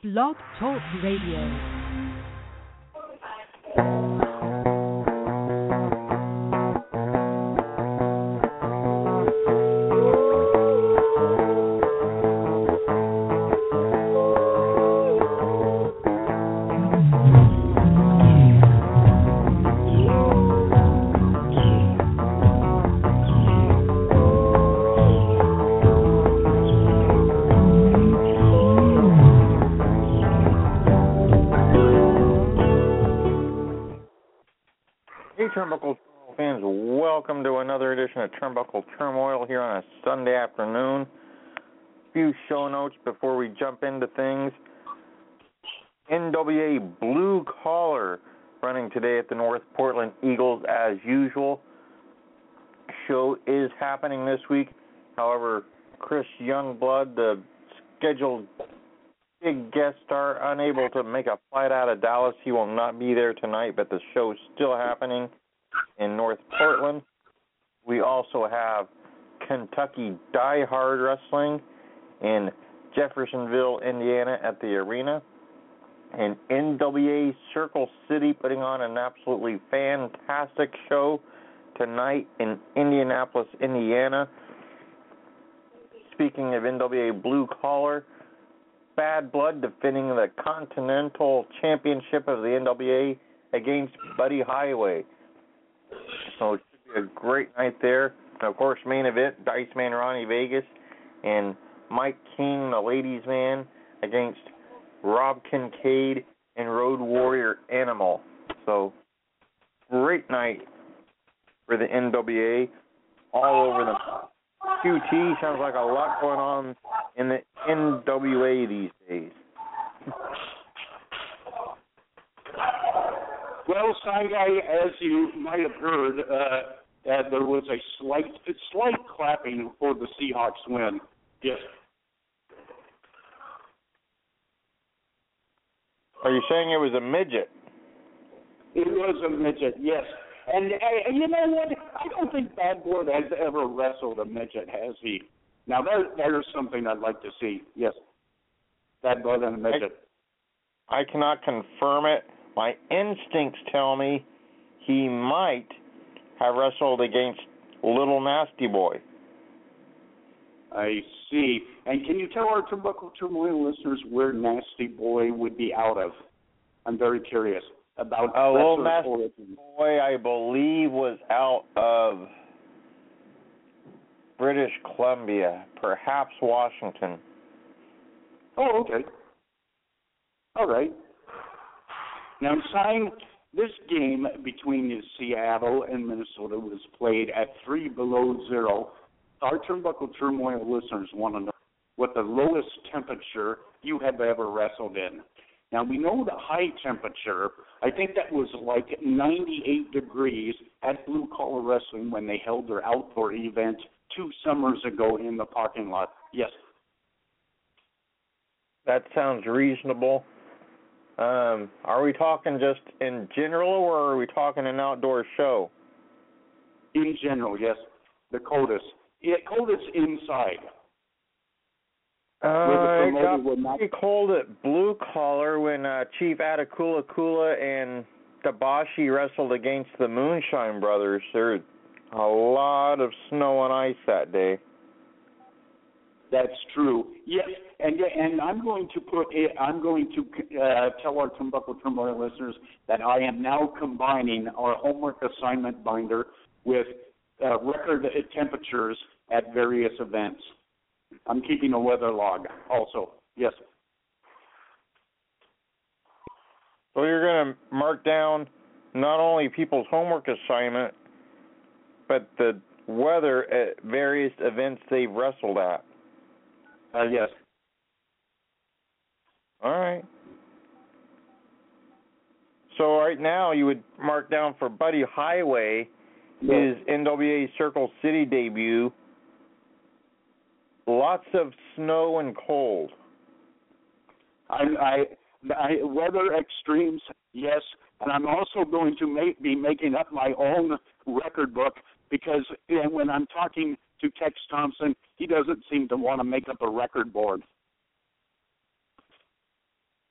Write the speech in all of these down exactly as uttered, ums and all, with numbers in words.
Blog Talk Radio. Turnbuckle fans, welcome to another edition of Turnbuckle Turmoil here on a Sunday afternoon. A few show notes before we jump into things. N W A Blue Collar running today at the North Portland Eagles as usual. Show is happening this week. However, Chris Youngblood, the scheduled big guest star, unable to make a flight out of Dallas. He will not be there tonight, but the show is still happening in North Portland. We also have Kentucky Die Hard Wrestling in Jeffersonville, Indiana at the arena. And N W A Circle City putting on an absolutely fantastic show tonight in Indianapolis, Indiana. Speaking of N W A Blue Collar, Bad Blood defending the Continental Championship of the N W A against Buddy Highway. So it should be a great night there. And of course, main event, Dice Man Ronnie Vegas and Mike King, the ladies' man, against Rob Kincaid and Road Warrior Animal. So, great night for the N W A all over the Q T. Sounds like a lot going on in the N W A these days. Well, Side-Eye, as you might have heard, uh, uh, there was a slight slight clapping for the Seahawks win. Yes. Are you saying it was a midget? It was a midget, yes. And, uh, you know what? I don't think Bad Blood has ever wrestled a midget, has he? Now, there, there's something I'd like to see. Yes. Bad Blood and a midget. I, I cannot confirm it. My instincts tell me he might have wrestled against Little Nasty Boy. I see. And can you tell our Turnbuckle Turmoil listeners where Nasty Boy would be out of? I'm very curious about uh, Little Nasty origin. Boy, I believe, was out of British Columbia, perhaps Washington. Oh, okay. All right. Now, Sign, this game between Seattle and Minnesota was played at three below zero. Our Turnbuckle Turmoil listeners want to know what the lowest temperature you have ever wrestled in. Now, we know the high temperature, I think that was like ninety-eight degrees at Blue Collar Wrestling when they held their outdoor event two summers ago in the parking lot. Yes. That sounds reasonable. Um, are we talking just in general, or are we talking an outdoor show? In general, yes. The coldest. Yeah, coldest inside. Uh, it got pretty cold at Blue Collar when uh, Chief Atakula Kula and Dabashi wrestled against the Moonshine Brothers. There was a lot of snow and ice that day. That's true. Yes, and and I'm going to put it, I'm going to uh, tell our Turnbuckle Turmoil listeners that I am now combining our homework assignment binder with uh, record temperatures at various events. I'm keeping a weather log also. Yes. So you're going to mark down not only people's homework assignment, but the weather at various events they've wrestled at. Uh, yes. All right. So right now you would mark down for Buddy Highway his N W A Circle City debut. Lots of snow and cold. I, I, I weather extremes, yes, and I'm also going to make, be making up my own record book because when I'm talking to Tex Thompson, he doesn't seem to want to make up a record board.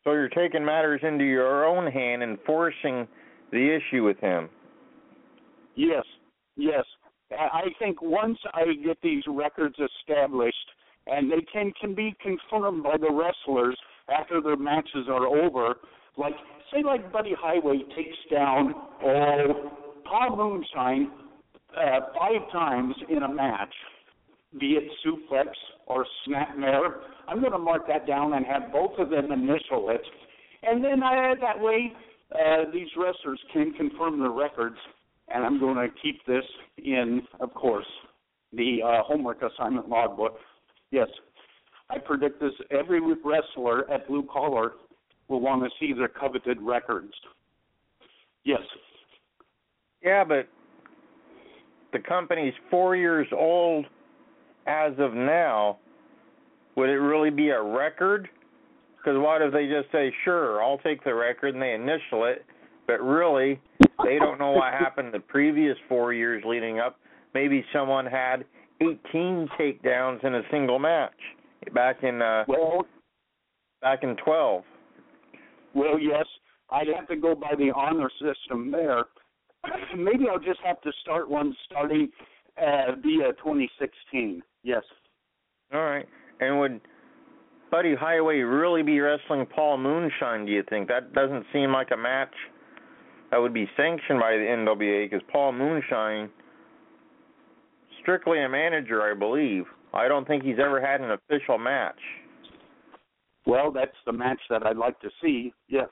So you're taking matters into your own hand and forcing the issue with him. Yes, yes. I think once I get these records established, and they can, can be confirmed by the wrestlers after their matches are over, like, say like Buddy Highway takes down oh, Paul Moonshine uh, five times in a match, be it suplex or snapmare, I'm going to mark that down and have both of them initial it. And then I, that way uh, these wrestlers can confirm the records, and I'm going to keep this in, of course, the uh, homework assignment logbook. Yes, I predict this. Every wrestler at Blue Collar will want to see their coveted records. Yes. Yeah, but the company's four years old as of now. Would it really be a record? Because what if they just say, sure, I'll take the record, and they initial it, but really they don't know what happened the previous four years leading up. Maybe someone had eighteen takedowns in a single match back in uh, well, back in twelve. Well, yes, I'd have to go by the honor system there. Maybe I'll just have to start one starting uh, via twenty sixteen. Yes. All right. And would Buddy Highway really be wrestling Paul Moonshine, do you think? That doesn't seem like a match that would be sanctioned by the N W A, because Paul Moonshine, strictly a manager, I believe. I don't think he's ever had an official match. Well, that's the match that I'd like to see, yes.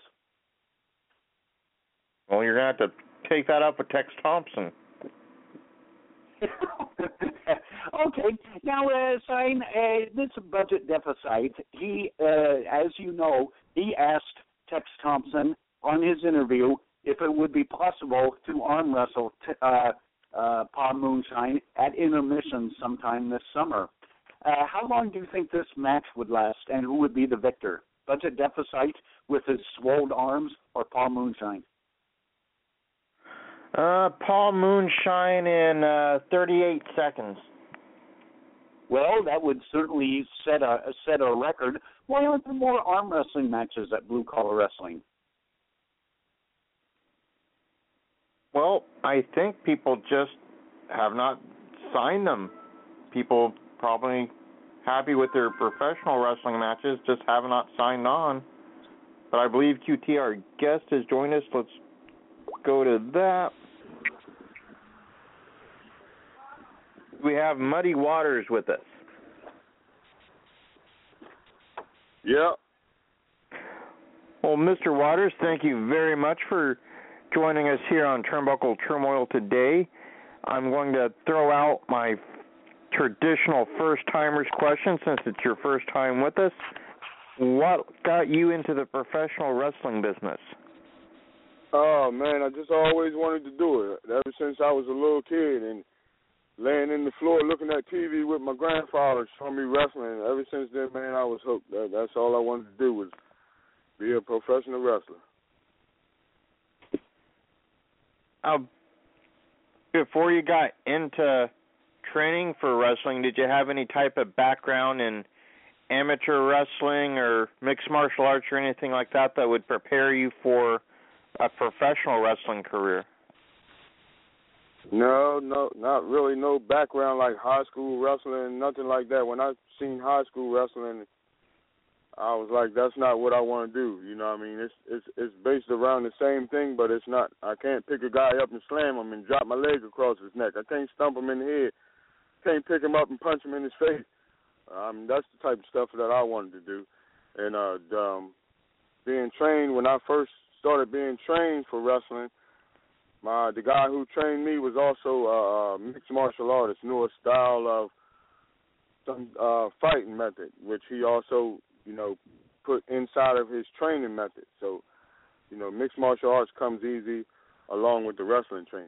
Well, you're going to have to take that up with Tex Thompson. Okay. Now, uh, Sign, uh, this budget deficit, he, uh, as you know, he asked Tex Thompson on his interview if it would be possible to arm wrestle t- uh, uh, Paul Moonshine at intermission sometime this summer. Uh, how long do you think this match would last, and who would be the victor? Budget deficit with his swollen arms or Paul Moonshine? Uh, Paul Moonshine in uh, thirty-eight seconds. Well, that would certainly set a set a record. Why aren't there more arm wrestling matches at Blue Collar Wrestling? Well, I think people just have not signed them. People probably happy with their professional wrestling matches, just have not signed on. But I believe Q T, our guest, has joined us. Let's go to that. We have Muddy Waters with us. Yeah. Well, Mister Waters, thank you very much for joining us here on Turnbuckle Turmoil today. I'm going to throw out my traditional first-timers question since it's your first time with us. What got you into the professional wrestling business? Oh, man, I just always wanted to do it. Ever since I was a little kid and laying in the floor looking at T V with my grandfather showing me wrestling. Ever since then, man, I was hooked. That, that's all I wanted to do was be a professional wrestler. Uh, before you got into training for wrestling, did you have any type of background in amateur wrestling or mixed martial arts or anything like that that would prepare you for a professional wrestling career? No, no, not really. No background like high school wrestling, nothing like that. When I seen high school wrestling, I was like, that's not what I want to do. You know what I mean? It's it's it's based around the same thing, but it's not. I can't pick a guy up and slam him and drop my leg across his neck. I can't stump him in the head. Can't pick him up and punch him in his face. Um, that's the type of stuff that I wanted to do. And uh, um, being trained, when I first started being trained for wrestling, my the guy who trained me was also a, a mixed martial artist, knew a style of some uh, fighting method, which he also, you know, put inside of his training method. So, you know, mixed martial arts comes easy along with the wrestling training.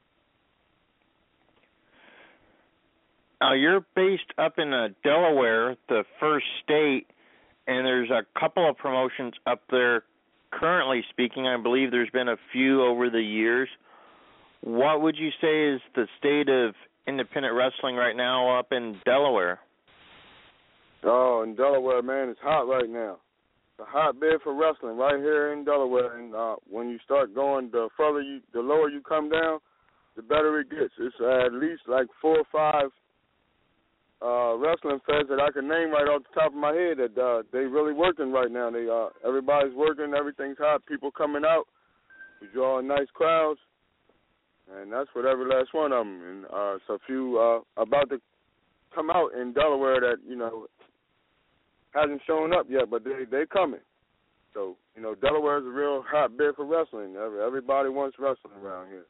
Now, you're based up in uh, Delaware, the first state, and there's a couple of promotions up there currently speaking. I believe there's been a few over the years. What would you say is the state of independent wrestling right now up in Delaware? Oh, in Delaware, man, it's hot right now. the hotbed for wrestling right here in Delaware. And uh, when you start going, the further you, the lower you come down, the better it gets. It's uh, at least like four or five uh, wrestling feds that I can name right off the top of my head that uh, they really working right now. They uh, everybody's working, everything's hot, people coming out, we draw nice crowds, and that's with every last one of them. And uh, it's a few uh, about to come out in Delaware that you know hasn't shown up yet, but they they coming. So you know Delaware is a real hotbed for wrestling. Every, everybody wants wrestling around here.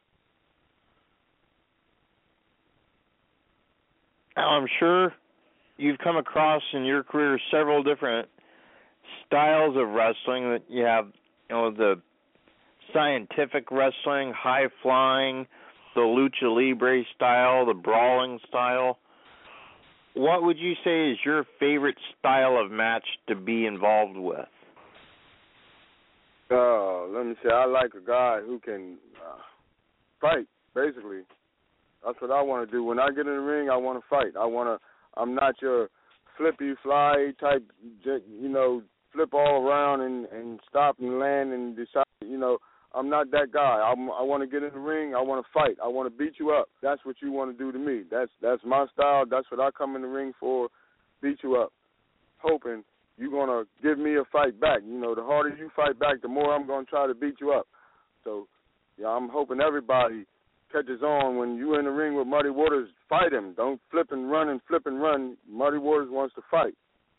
Now, I'm sure you've come across in your career several different styles of wrestling. That you have, you know, the scientific wrestling, high flying, the lucha libre style, the brawling style. What would you say is your favorite style of match to be involved with? Uh, let me say, I like a guy who can uh, fight, basically. That's what I want to do. When I get in the ring, I want to fight. I want to. I'm not your flippy fly type. You know, flip all around and, and stop and land and decide. You know, I'm not that guy. I'm, I want to get in the ring. I want to fight. I want to beat you up. That's what you want to do to me. That's that's my style. That's what I come in the ring for. Beat you up, hoping you're gonna give me a fight back. You know, the harder you fight back, the more I'm gonna try to beat you up. So, yeah, I'm hoping everybody catches on when you in the ring with Muddy Waters. Fight him. Don't flip and run and flip and run. Muddy Waters wants to fight.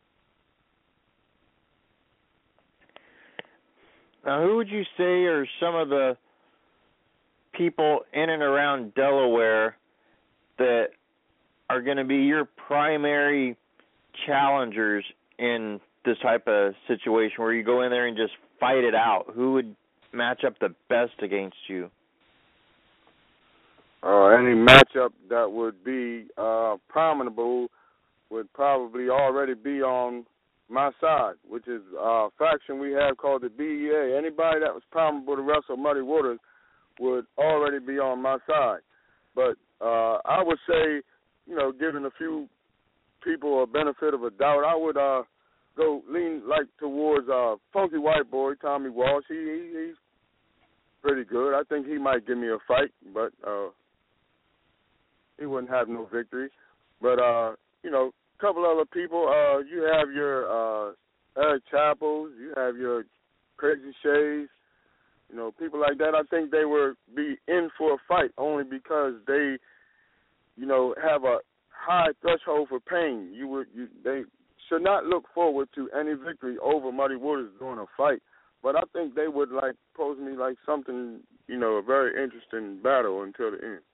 Now, who would you say are some of the people in and around Delaware that are going to be your primary challengers in this type of situation where you go in there and just fight it out? Who would match up the best against you? Uh, any matchup that would be uh, prominable would probably already be on my side, which is a faction we have called the B E A. Anybody that was prominable to wrestle Muddy Waters would already be on my side. But uh, I would say, you know, giving a few people a benefit of a doubt, I would uh, go lean like towards uh, Funky White Boy, Tommy Walsh. He, he He's pretty good. I think he might give me a fight, but uh, he wouldn't have no victory. But, uh, you know, a couple other people. Uh, you have your uh, Eric Chappells. You have your Crazy Shays. You know, people like that. I think they would be in for a fight only because they, you know, have a high threshold for pain. You would, you, they should not look forward to any victory over Muddy Waters during a fight. But I think they would like pose me like something, you know, a very interesting battle until the end.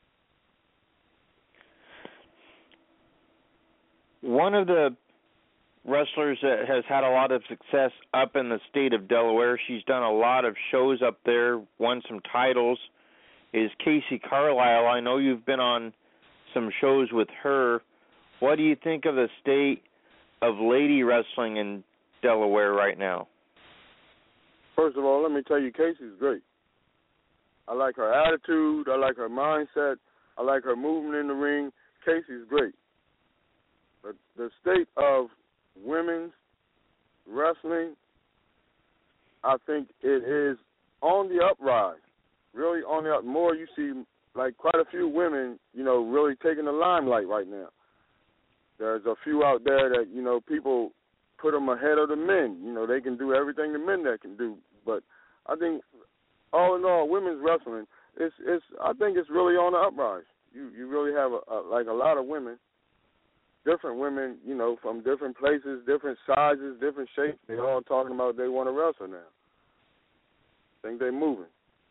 One of the wrestlers that has had a lot of success up in the state of Delaware, she's done a lot of shows up there, won some titles, is Casey Carlisle. I know you've been on some shows with her. What do you think of the state of lady wrestling in Delaware right now? First of all, let me tell you, Casey's great. I like her attitude. I like her mindset. I like her movement in the ring. Casey's great. But the state of women's wrestling, I think it is on the uprise, really on the up. More you see, like quite a few women, you know, really taking the limelight right now. There's a few out there that, you know, people put them ahead of the men. You know, they can do everything the men that can do. But I think, all in all, women's wrestling, it's, it's I think it's really on the uprise. You you really have, a, a, like, a lot of women, different women, you know, from different places, different sizes, different shapes. They're all talking about they want to wrestle now. I think they're moving.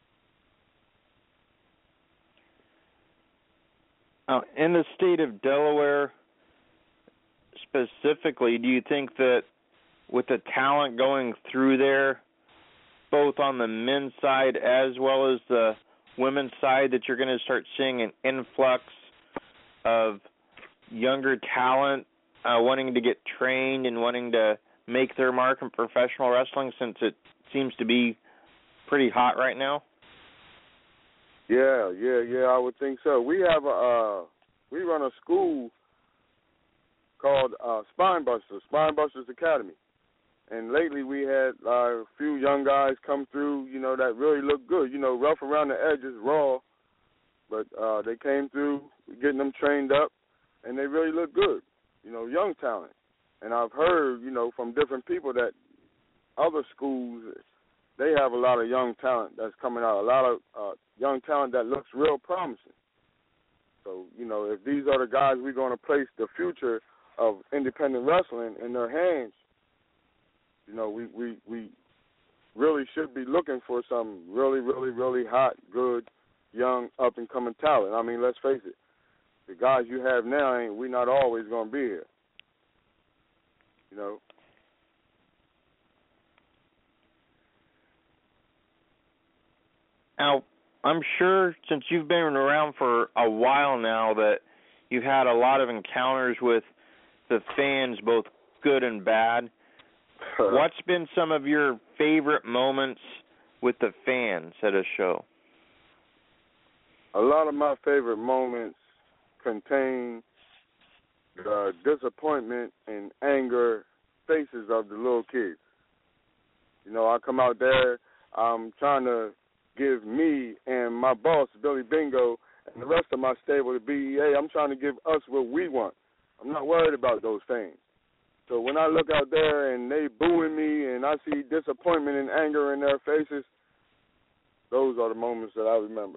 Uh, in the state of Delaware specifically, do you think that with the talent going through there, both on the men's side as well as the women's side, that you're going to start seeing an influx of younger talent uh, wanting to get trained and wanting to make their mark in professional wrestling, since it seems to be pretty hot right now? Yeah, yeah, yeah, I would think so. We have a, uh, we run a school called uh, Spine Busters, Spine Busters Academy. And lately we had uh, a few young guys come through, you know, that really look good. You know, rough around the edges, raw, but uh, they came through, getting them trained up, and they really look good. You know, young talent. And I've heard, you know, from different people that other schools, they have a lot of young talent that's coming out, a lot of uh, young talent that looks real promising. So, you know, if these are the guys we're going to place the future of independent wrestling in their hands, you know, we, we, we really should be looking for some really, really, really hot, good, young, up-and-coming talent. I mean, let's face it, the guys you have now, ain't we not always going to be here, you know. Now, I'm sure since you've been around for a while now that you've had a lot of encounters with the fans, both good and bad. What's been some of your favorite moments with the fans at a show? A lot of my favorite moments contain the disappointment and anger faces of the little kids. You know, I come out there, I'm trying to give me and my boss, Billy Bingo, and the rest of my stable, the B E A, I'm trying to give us what we want. I'm not worried about those things. So when I look out there and they booing me and I see disappointment and anger in their faces, those are the moments that I remember.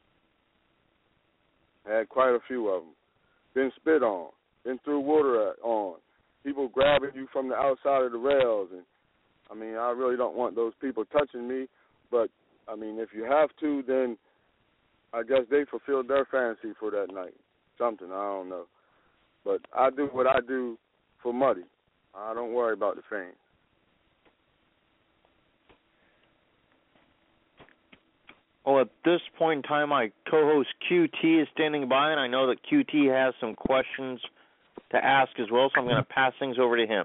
I had quite a few of them. Been spit on, been threw water at, on, people grabbing you from the outside of the rails. And I mean, I really don't want those people touching me, but I mean, if you have to, then I guess they fulfilled their fantasy for that night. Something, I don't know. But I do what I do for Muddy. I don't worry about the fame. Well, at this point in time, my co-host Q T is standing by, and I know that Q T has some questions to ask as well, so I'm going to pass things over to him.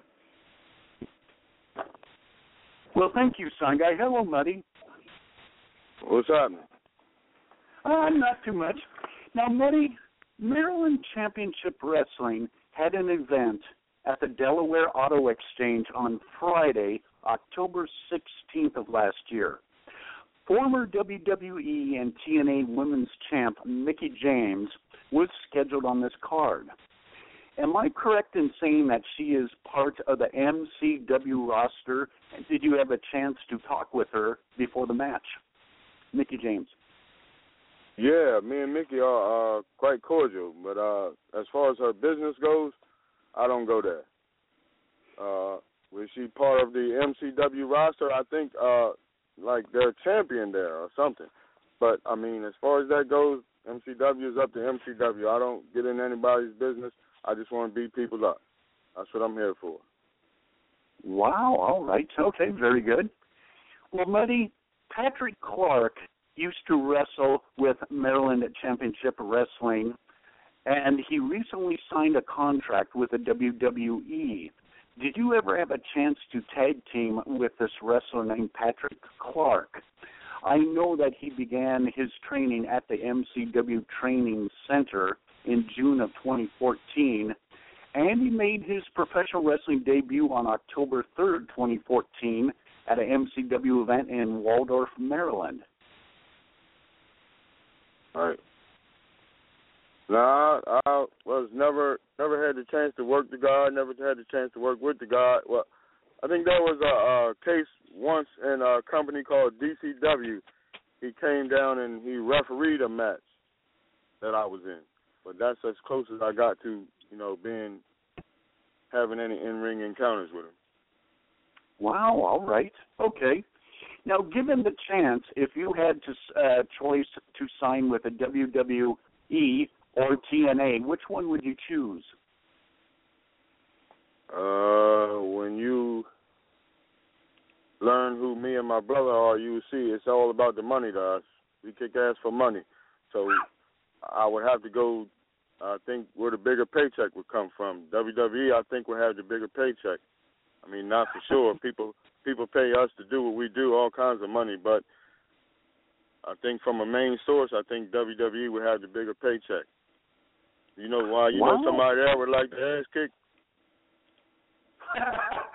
Well, thank you, Son Guy. Hello, Muddy. What's happening? Uh, not too much. Now, Muddy, Maryland Championship Wrestling had an event at the Delaware Auto Exchange on Friday, October sixteenth of last year. Former W W E and T N A Women's Champ Mickie James was scheduled on this card. Am I correct in saying that she is part of the M C W roster? And did you have a chance to talk with her before the match? Mickie James. Yeah, me and Mickie are uh, quite cordial, but uh, as far as her business goes, I don't go there. Uh, was she part of the M C W roster? I think uh, like they're champion there or something. But, I mean, as far as that goes, M C W is up to M C W. I don't get in anybody's business. I just want to beat people up. That's what I'm here for. Wow, all right. Okay, very good. Well, Muddy, Patrick Clark used to wrestle with Maryland Championship Wrestling, and he recently signed a contract with the W W E. Did you ever have a chance to tag team with this wrestler named Patrick Clark? I know that he began his training at the M C W Training Center in June of twenty fourteen, and he made his professional wrestling debut on October third, twenty fourteen, at an M C W event in Waldorf, Maryland. All right. Nah, I was never never had the chance to work the guy. Never had the chance to work with the guy. Well, I think there was a, a case once in a company called D C W. He came down and he refereed a match that I was in. But that's as close as I got to, you know, being having any in-ring encounters with him. Wow, all right. Okay. Now, given the chance, if you had to uh, choice to sign with a W W E or T N A, which one would you choose? Uh, when you learn who me and my brother are, you see it's all about the money to us. We kick ass for money. So I would have to go, I think, where the bigger paycheck would come from. W W E, I think, would have the bigger paycheck. I mean, not for sure. People people pay us to do what we do, all kinds of money. But I think from a main source, I think W W E would have the bigger paycheck. You know why? You wow. know somebody there would like the ass kick?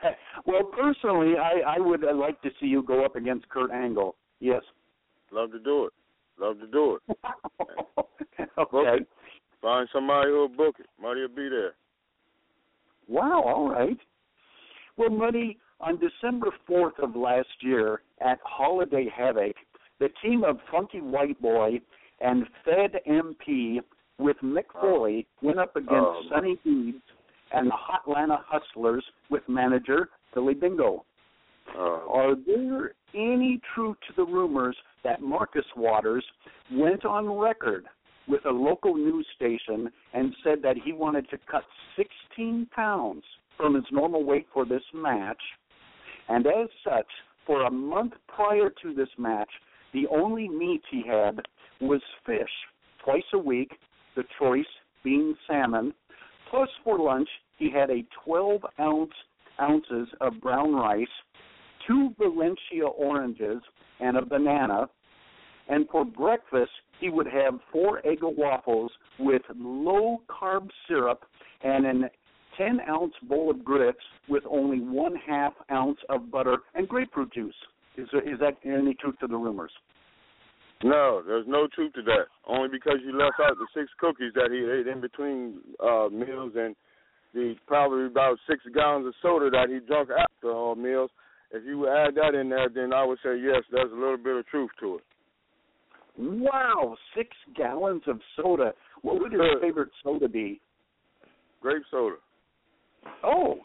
Well, personally, I, I would uh, like to see you go up against Kurt Angle. Yes. Love to do it. Love to do it. Okay. It. Find somebody who'll book it. Money will be there. Wow, all right. Well, Muddy, on December fourth of last year at Holiday Havoc, the team of Funky White Boy and Fed M P with Mick Foley went up against Oh, Sonny Deeds and the Hotlanta Hustlers with manager Billy Bingo. Oh. Are there any truth to the rumors that Marcus Waters went on record with a local news station and said that he wanted to cut sixteen pounds from his normal weight for this match, and as such, for a month prior to this match, the only meat he had was fish twice a week, the choice being salmon, plus for lunch he had a twelve ounce ounces of brown rice, two Valencia oranges, and a banana, and for breakfast he would have four Eggo waffles with low-carb syrup and an ten-ounce bowl of grits with only one-half ounce of butter and grapefruit juice. Is, there, is that any truth to the rumors? No, there's no truth to that. Only because you left out the six cookies that he ate in between uh, meals and the probably about six gallons of soda that he drank after all meals. If you add that in there, then I would say, yes, there's a little bit of truth to it. Wow, six gallons of soda. What would his favorite soda be? Grape soda. Oh.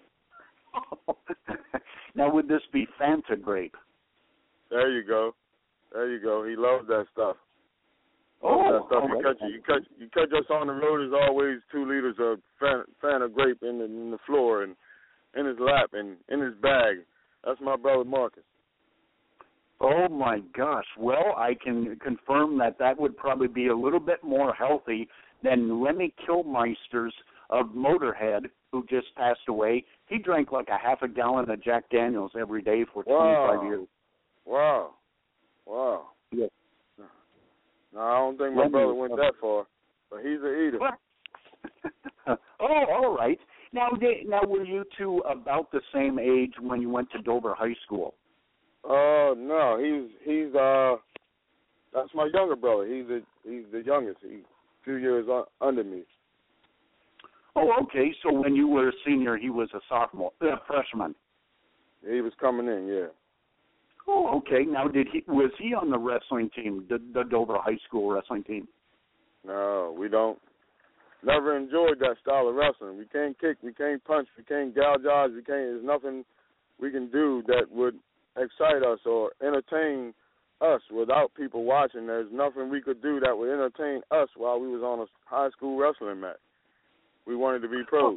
Now, would this be Fanta grape? There you go. There you go. He loves that stuff. Oh, that stuff. You, right. catch, you, catch, you catch us on the road, there's always two liters of Fanta, Fanta grape in the, in the floor and in his lap and in his bag. That's my brother Marcus. Oh, my gosh. Well, I can confirm that that would probably be a little bit more healthy than Lemmy Kilmister's of Motorhead, who just passed away. He drank like a half a gallon of Jack Daniels every day for twenty-five wow. years. Wow. Wow. Yes. No, I don't think my Lemmy brother went that far, but he's an eater. Oh, all right. Now, they, now, were you two about the same age when you went to Dover High School? Uh, no, he's he's uh, that's my younger brother. He's the he's the youngest. He's a few years un- under me. Oh, okay. So when you were a senior, he was a sophomore, uh, freshman. He was coming in, yeah. Oh, okay. Now, did he was he on the wrestling team, the, the Dover High School wrestling team? No, we don't. Never enjoyed that style of wrestling. We can't kick, we can't punch, we can't gouge, we can't. There's nothing we can do that would excite us or entertain us without people watching. There's nothing we could do that would entertain us while we was on a high school wrestling match. We wanted to be pros.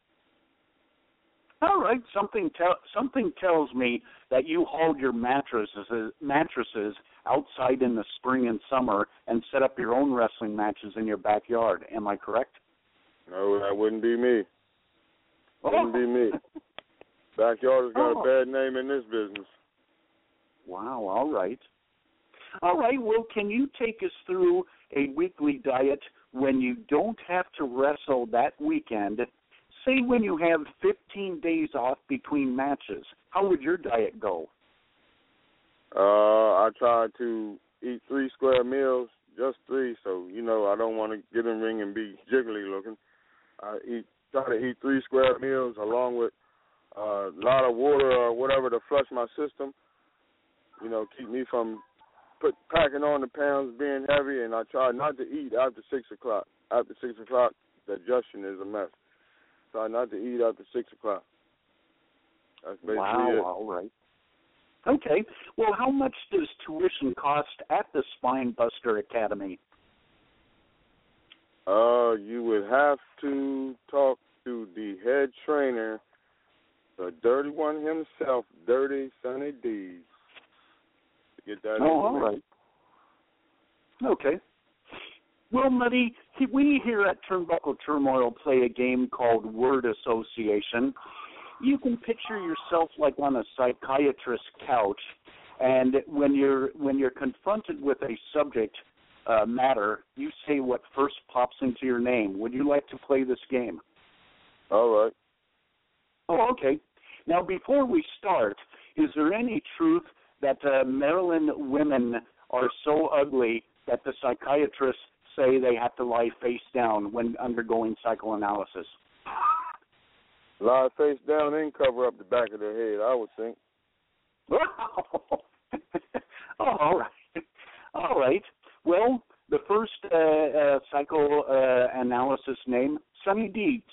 All right. Something tell something tells me that you hauled your mattresses mattresses outside in the spring and summer and set up your own wrestling matches in your backyard. Am I correct? No, that wouldn't be me. Oh. Wouldn't be me. Backyard has got Oh. a bad name in this business. Wow. All right. All right. Well, can you take us through a weekly diet when you don't have to wrestle that weekend? Say when you have fifteen days off between matches, how would your diet go? Uh, I try to eat three square meals, just three, so, you know, I don't want to get in the ring and be jiggly looking. I eat, try to eat three square meals along with uh, a lot of water or whatever to flush my system, you know, keep me from put packing on the pounds, being heavy, and I try not to eat after six o'clock. After six o'clock, digestion is a mess. Try not to eat after six o'clock. That's basically wow, it. All right. Okay. Well, how much does tuition cost at the Spine Buster Academy? Uh, you would have to talk to the head trainer, the dirty one himself, Dirty Sonny Deeds, to get that. Oh, all right. Okay. Well, Muddy, we here at Turnbuckle Turmoil play a game called Word Association. You can picture yourself like on a psychiatrist's couch, and when you're when you're confronted with a subject uh, matter, you say what first pops into your name. Would you like to play this game? All right. Oh, okay. Now, before we start, is there any truth that uh, Maryland women are so ugly that the psychiatrists say they have to lie face down when undergoing psychoanalysis? Lie face down and cover up the back of their head, I would think. Oh, all right. All right. Well, the first uh, uh, psychoanalysis name, Sonny Deeds.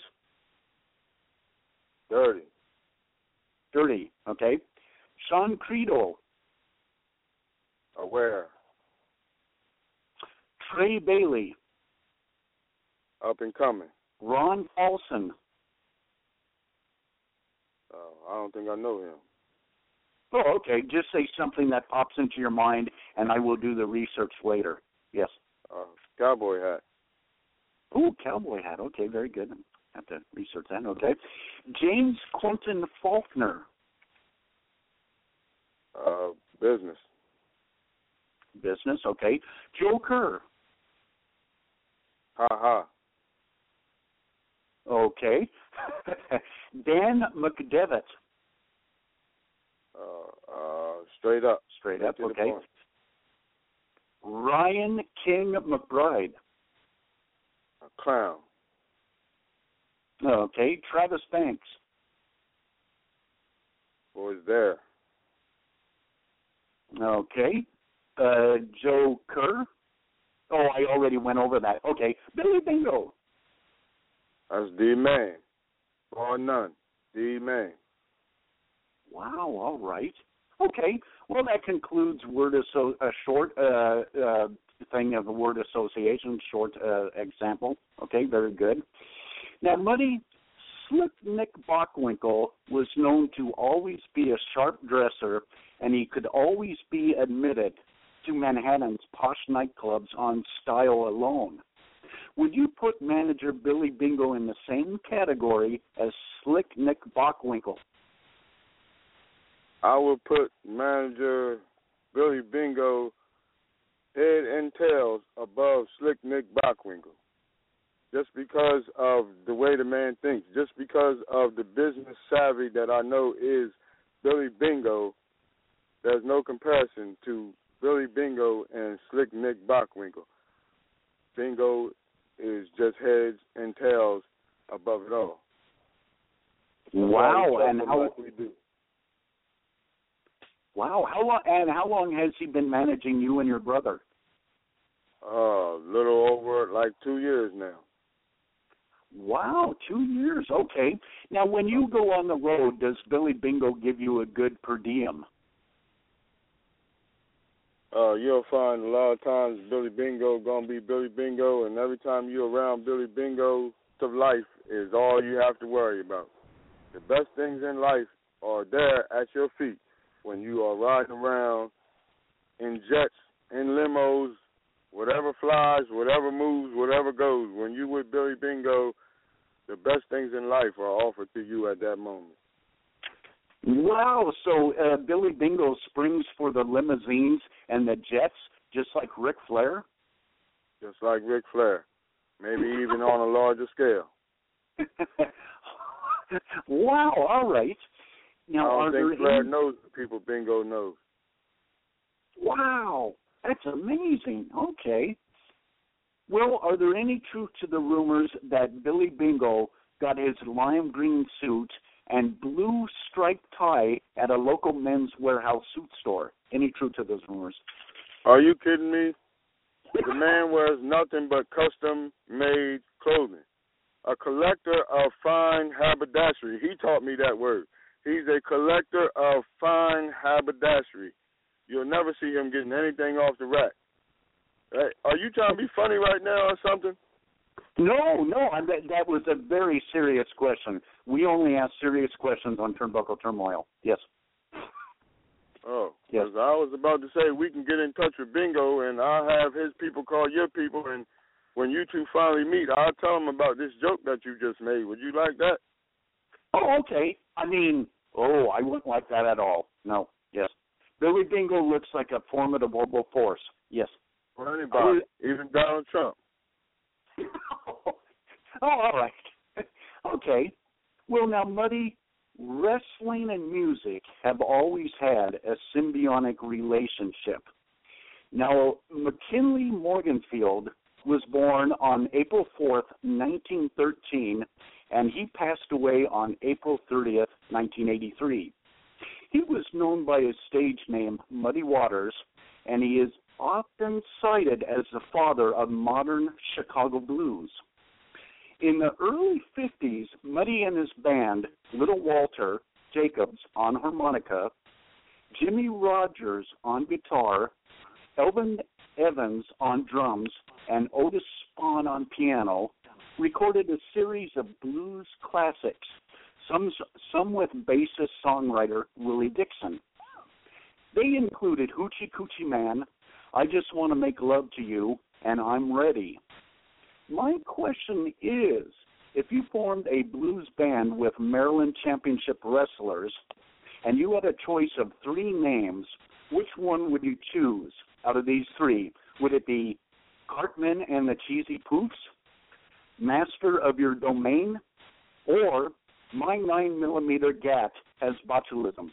Dirty. Dirty, okay. Sean Creedle. Aware. Trey Bailey. Up and coming. Ron Paulson. Uh, I don't think I know him. Oh, okay. Just say something that pops into your mind, and I will do the research later. Yes. Uh, cowboy hat. Oh, cowboy hat. Okay, very good. I have to research that. Okay. James Quentin Faulkner. Uh, business. Business. Okay. Joe Kerr. Ha ha. Okay. Dan McDevitt. Uh, uh, straight up. Straight up. To the Okay. point. Ryan King McBride. A clown. Okay. Travis Banks. Boys there. Okay. Uh, Joe Kerr. Oh, I already went over that. Okay. Billy Bingo. That's D man. Or none. D man. Wow. All right. Okay. Well, that concludes word asso- a short uh, uh, thing of the word association, short uh, example. Okay. Very good. Now, Muddy, Slick Nick Bockwinkel was known to always be a sharp dresser, and he could always be admitted to Manhattan's posh nightclubs on style alone. Would you put manager Billy Bingo in the same category as Slick Nick Bockwinkel? I would put manager Billy Bingo head and tails above Slick Nick Bockwinkel. Just because of the way the man thinks, just because of the business savvy that I know is Billy Bingo, there's no comparison to Billy Bingo and Slick Nick Bockwinkel. Bingo is just heads and tails above it all. Wow, and how like we do. Wow, how long and how long has he been managing you and your brother? Uh, a little over like two years now. Wow, two years. Okay. Now, when you go on the road, does Billy Bingo give you a good per diem? Uh, you'll find a lot of times Billy Bingo gonna be Billy Bingo, and every time you're around Billy Bingo, to life is all you have to worry about. The best things in life are there at your feet when you are riding around in jets, in limos, whatever flies, whatever moves, whatever goes. When you with Billy Bingo, the best things in life are offered to you at that moment. Wow, so uh, Billy Bingo springs for the limousines and the jets, just like Ric Flair? Just like Ric Flair, maybe even on a larger scale. Wow, all right. Now, I don't are think there Flair any... knows the people Bingo knows. Wow, that's amazing. Okay. Well, are there any truth to the rumors that Billy Bingo got his lime green suit and blue striped tie at a local Men's Warehouse suit store? Any truth to those rumors? Are you kidding me? The man wears nothing but custom-made clothing. A collector of fine haberdashery. He taught me that word. He's a collector of fine haberdashery. You'll never see him getting anything off the rack. Hey, are you trying to be funny right now or something? No, no, I, that, that was a very serious question. We only ask serious questions on Turnbuckle Turmoil. Yes. Oh, yes. Because I was about to say we can get in touch with Bingo, and I'll have his people call your people, and when you two finally meet, I'll tell them about this joke that you just made. Would you like that? Oh, okay. I mean, oh, I wouldn't like that at all. No, yes. Billy Bingo looks like a formidable force. Yes. For anybody, would, even Donald Trump. Oh, all right. Okay. Well, now, Muddy, wrestling and music have always had a symbiotic relationship. Now, McKinley Morganfield was born on April fourth, nineteen thirteen, and he passed away on April thirtieth, nineteen eighty-three. He was known by his stage name, Muddy Waters, and he is often cited as the father of modern Chicago blues. In the early fifties, Muddy and his band, Little Walter Jacobs on harmonica, Jimmy Rogers on guitar, Elvin Evans on drums, and Otis Spawn on piano, recorded a series of blues classics, some, some with bassist-songwriter Willie Dixon. They included Hoochie Coochie Man, I Just Want to Make Love to You, and I'm Ready. My question is, if you formed a blues band with Maryland Championship wrestlers, and you had a choice of three names, which one would you choose out of these three? Would it be Cartman and the Cheesy Poofs, Master of Your Domain, or My nine millimeter Gat Has Botulism?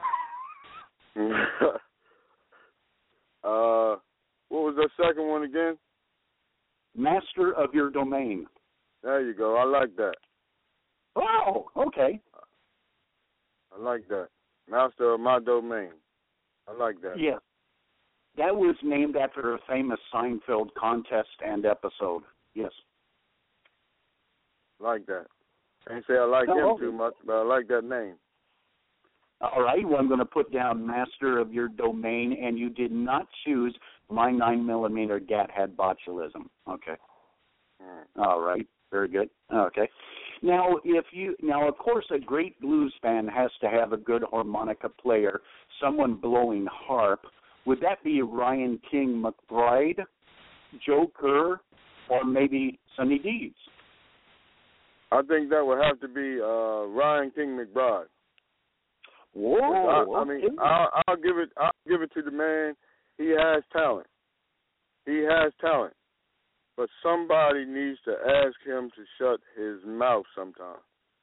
uh, what was the second one again? Master of Your Domain. There you go. I like that. Oh, okay. I like that. Master of My Domain. I like that. Yeah. That was named after a famous Seinfeld contest and episode. Yes. Like that. Can't say I like oh, him okay. too much, but I like that name. All right. Well, I'm going to put down Master of Your Domain, and you did not choose My nine millimeter Gat Had Botulism. Okay. Mm. All right. Very good. Okay. Now, if you now, of course, a great blues band has to have a good harmonica player, someone blowing harp. Would that be Ryan King McBride, Joe Kerr, or maybe Sonny Deeds? I think that would have to be uh, Ryan King McBride. Whoa! I, I okay. mean, I'll, I'll give it. I'll give it to the man. He has talent. He has talent, but somebody needs to ask him to shut his mouth sometime.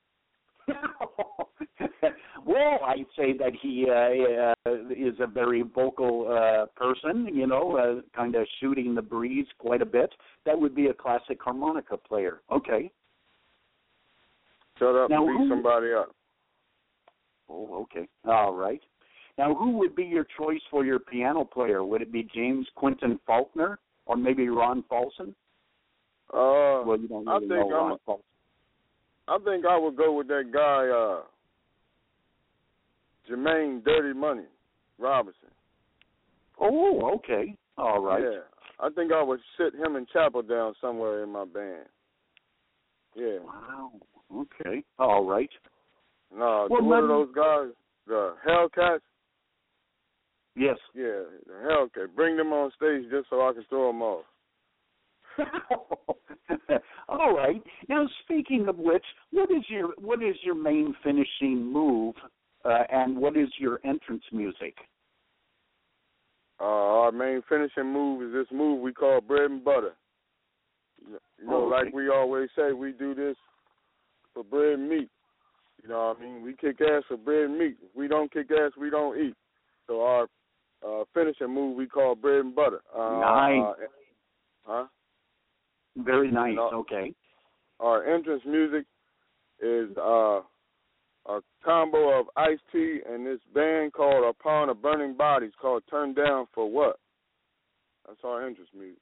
Well, I'd say that he uh, uh, is a very vocal uh, person, you know, uh, kind of shooting the breeze quite a bit. That would be a classic harmonica player. Okay. Shut up now, and beat who, somebody up. Oh, okay. All right. Now, who would be your choice for your piano player? Would it be James Quinton Faulkner or maybe Ron Paulson? Uh, well, you don't I really think know Ron I'm, Paulson. I think I would go with that guy, uh, Jermaine Dirty Money Robinson. Oh, okay. All right. Yeah. I think I would sit him and Chapel down somewhere in my band. Yeah. Wow. Okay. All right. No, well, one of those guys, the Hellcats. Yes. Yeah, the Hellcats. Bring them on stage just so I can throw them off. All right. Now, speaking of which, what is your what is your main finishing move, uh, and what is your entrance music? Uh, our main finishing move is this move we call bread and butter. You know, oh, okay. like we always say, we do this for bread and meat. You know what I mean? We kick ass for bread and meat. If we don't kick ass, we don't eat. So our uh, finishing move we call bread and butter. Uh, nice. Uh, huh? Very nice. Our, okay. Our entrance music is uh, a combo of Ice-T and this band called Upon a Burning Bodies called Turn Down for What? That's our entrance music.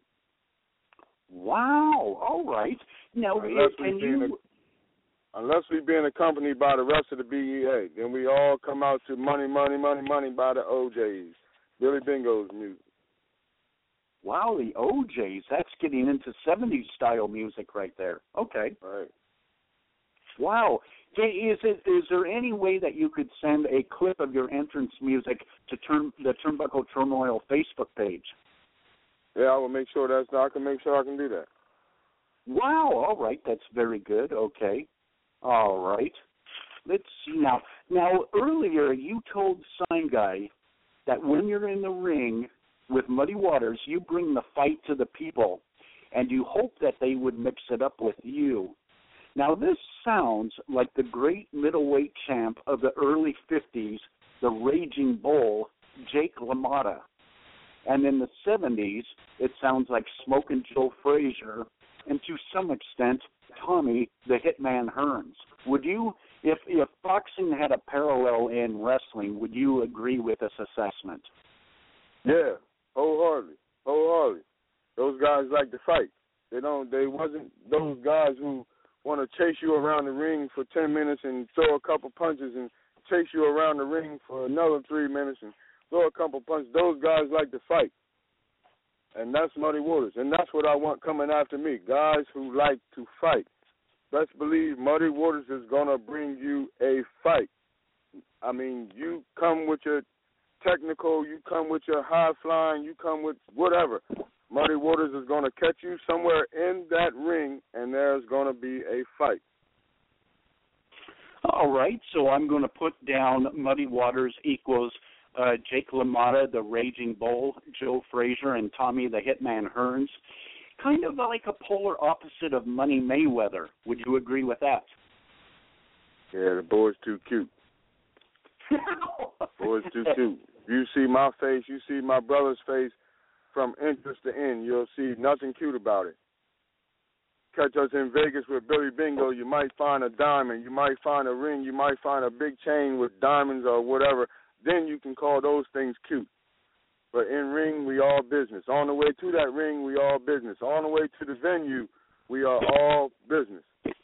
Wow. All right. Now, unless can we you... A, unless we're being accompanied by the rest of the B E A, then we all come out to Money, Money, Money, Money by the O Js. Billy Bingo's music. Wow, the O Js. That's getting into seventies style music right there. Okay. Right. Wow. Is it? Is there any way that you could send a clip of your entrance music to turn the Turnbuckle Turmoil Facebook page? Yeah, I will make sure that's. I can make sure I can do that. Wow. All right. That's very good. Okay. All right. Let's see now. Now, earlier you told Sign Guy that when you're in the ring with Muddy Waters, you bring the fight to the people, and you hope that they would mix it up with you. Now, this sounds like the great middleweight champ of the early fifties, the Raging Bull, Jake LaMotta. And in the seventies, it sounds like Smokin' Joe Frazier, and to some extent, Tommy the Hitman Hearns. Would you, if, if boxing had a parallel in wrestling, would you agree with this assessment? Yeah, wholeheartedly, wholeheartedly. Those guys like to fight. They don't. They wasn't those guys who want to chase you around the ring for ten minutes and throw a couple punches and chase you around the ring for another three minutes and throw a couple punches. Those guys like to fight. And that's Muddy Waters. And that's what I want coming after me, guys who like to fight. Best believe Muddy Waters is going to bring you a fight. I mean, you come with your technical, you come with your high flying, you come with whatever. Muddy Waters is going to catch you somewhere in that ring, and there's going to be a fight. All right, so I'm going to put down Muddy Waters equals uh, Jake LaMotta, the Raging Bull, Joe Frazier, and Tommy the Hitman Hearns. Kind of like a polar opposite of Money Mayweather. Would you agree with that? Yeah, the boy's too cute. Boy's too cute. You see my face, you see my brother's face, from interest to end, you'll see nothing cute about it. Catch us in Vegas with Billy Bingo, you might find a diamond, you might find a ring, you might find a big chain with diamonds or whatever. Then you can call those things cute. But in ring, we all business. On the way to that ring, we all business. On the way to the venue, we are all business.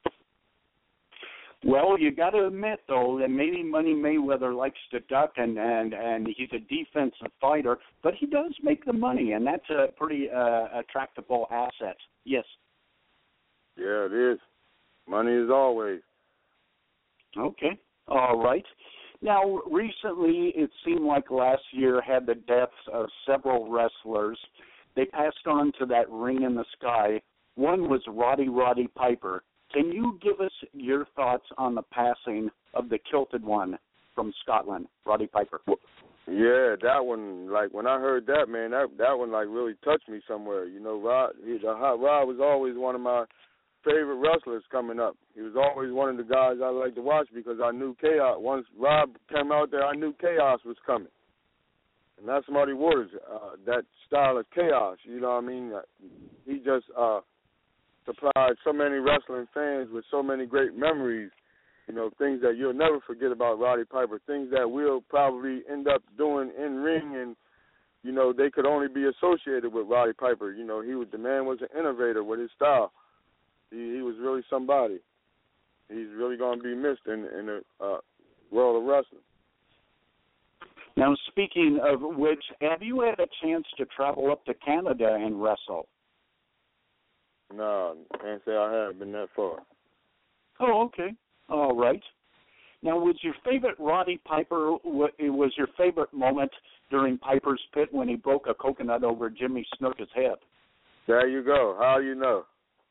Well, you got to admit, though, that maybe Money Mayweather likes to duck, and, and, and he's a defensive fighter, but he does make the money, and that's a pretty uh, attractable asset. Yes. Yeah, it is. Money is always. Okay. All right. Now, recently, it seemed like last year had the deaths of several wrestlers. They passed on to that ring in the sky. One was Roddy Roddy Piper. Can you give us your thoughts on the passing of the kilted one from Scotland, Roddy Piper? Yeah, that one, like, when I heard that, man, that that one, like, really touched me somewhere. You know, Rod, he, the, Rod was always one of my favorite wrestlers coming up. He was always one of the guys I liked to watch because I knew chaos. Once Rob came out there, I knew chaos was coming. And that's Muddy Waters, uh, that style of chaos, you know what I mean? He just uh, supplied so many wrestling fans with so many great memories, you know, things that you'll never forget about Roddy Piper, things that we'll probably end up doing in ring, and, you know, they could only be associated with Roddy Piper. You know, he was, the man was an innovator with his style. He, he was really somebody. He's really going to be missed in, in the uh, world of wrestling. Now, speaking of which, have you had a chance to travel up to Canada and wrestle? No, can't say I haven't been that far. Oh, okay. All right. Now, was your favorite Roddy Piper, was your favorite moment during Piper's Pit when he broke a coconut over Jimmy Snuka's head? There you go. How do you know?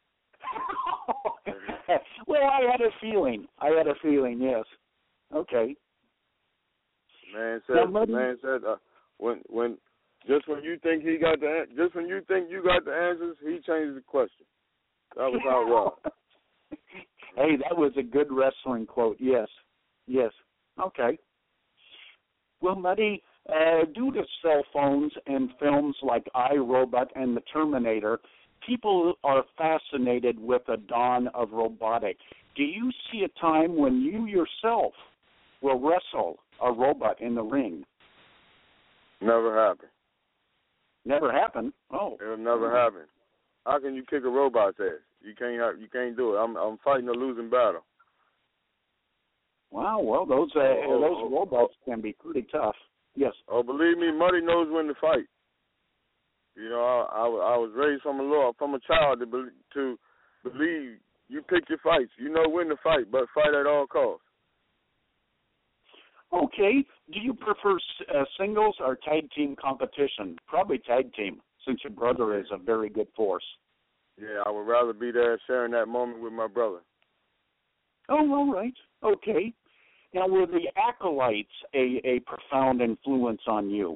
Well, I had a feeling. I had a feeling, yes. Okay. Man said, now, man said, uh, when when just when you think he got the just when you think you got the answers, he changed the question. That was how it was. Hey, that was a good wrestling quote. Yes, yes. Okay. Well, Muddy, uh, due to cell phones and films like I, Robot and The Terminator, people are fascinated with the dawn of robotic. Do you see a time when you yourself will wrestle a robot in the ring? Never happened. Never happened? Oh. It'll never happen. How can you kick a robot's ass? You can't have, you can't do it. I'm I'm fighting a losing battle. Wow, well, those uh, oh, those oh, robots can be pretty tough. Yes. Oh, believe me, Muddy knows when to fight. You know, I, I, I was raised from a law, from a child to, be, to believe you pick your fights. You know when to fight, but fight at all costs. Okay. Do you prefer uh, singles or tag team competition? Probably tag team, since your brother is a very good force. Yeah, I would rather be there sharing that moment with my brother. Oh, all right. Okay. Now, were the Acolytes a, a profound influence on you?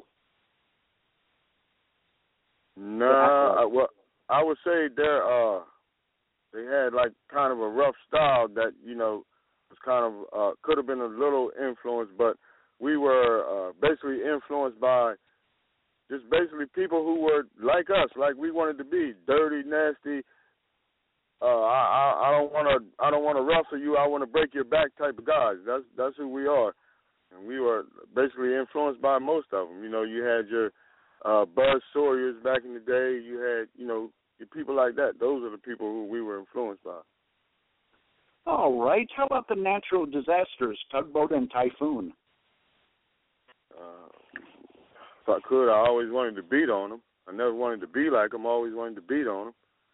Nah, I, well, I would say they're uh, they had like kind of a rough style that, you know, was kind of uh, could have been a little influenced, but we were uh, basically influenced by just basically people who were like us, like we wanted to be, dirty, nasty. Uh, I, I, I don't want to I don't want to wrestle you. I want to break your back type of guys. That's that's who we are, and we were basically influenced by most of them. You know, you had your uh, Buzz Sawyers back in the day. You had, you know, your people like that. Those are the people who we were influenced by. All right. How about the natural disasters, Tugboat and Typhoon? Uh, if I could, I always wanted to beat on them. I never wanted to be like them. I always wanted to beat on them.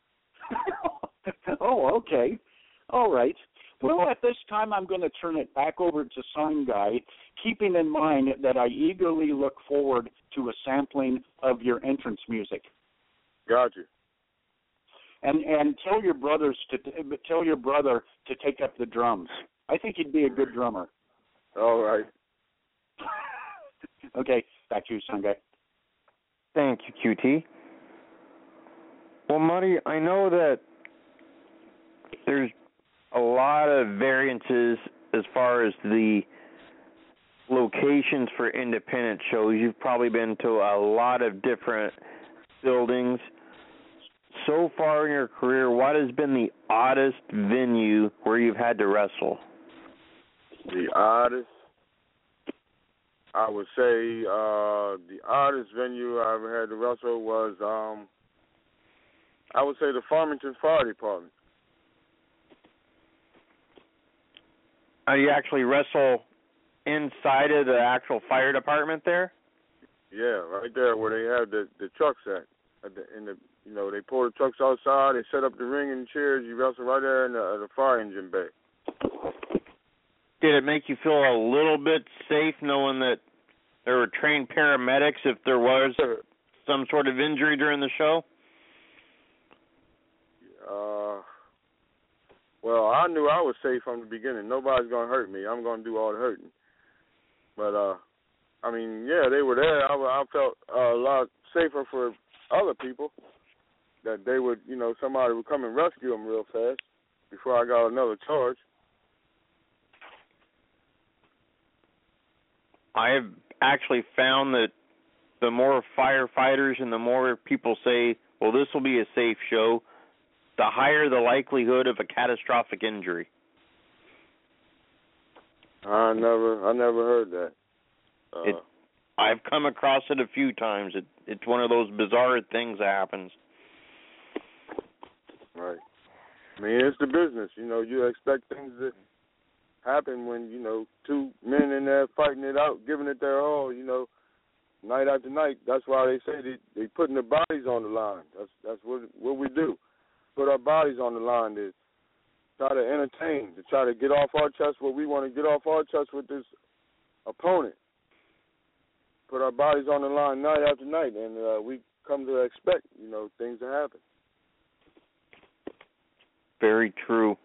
Oh, okay. All right. Well, at this time, I'm going to turn it back over to Sign Guy, keeping in mind that I eagerly look forward to a sampling of your entrance music. Gotcha. And and tell your brothers to tell your brother to take up the drums. I think he'd be a good drummer. All right. Okay, back to you, Sign Guy. Thank you, Q T. Well, Muddy, I know that there's a lot of variances as far as the locations for independent shows. You've probably been to a lot of different buildings. So far in your career, what has been the oddest venue where you've had to wrestle? The oddest? I would say uh, the oddest venue I ever had to wrestle was, um, I would say the Farmington Fire Department. Uh, you actually wrestle inside of the actual fire department there? Yeah, right there where they have the, the trucks at. at the, in the, you know, they pull the trucks outside, they set up the ring and chairs, you wrestle right there in the, the fire engine bay. Did it make you feel a little bit safe knowing that there were trained paramedics if there was some sort of injury during the show? Uh, well, I knew I was safe from the beginning. Nobody's going to hurt me. I'm going to do all the hurting. But, uh, I mean, yeah, they were there. I, I felt uh, a lot safer for other people that they would, you know, somebody would come and rescue them real fast before I got another charge. I have actually found that the more firefighters and the more people say, well, this will be a safe show, the higher the likelihood of a catastrophic injury. I never, I never heard that. Uh, it, I've come across it a few times. It, it's one of those bizarre things that happens. Right. I mean, it's the business. You know, you expect things to happen when, you know, two men in there fighting it out, giving it their all, you know, night after night. That's why they say they they putting their bodies on the line. That's that's what what we do. Put our bodies on the line to try to entertain, to try to get off our chest what we want to get off our chest with this opponent. Put our bodies on the line night after night, and uh, we come to expect, you know, things to happen. Very true.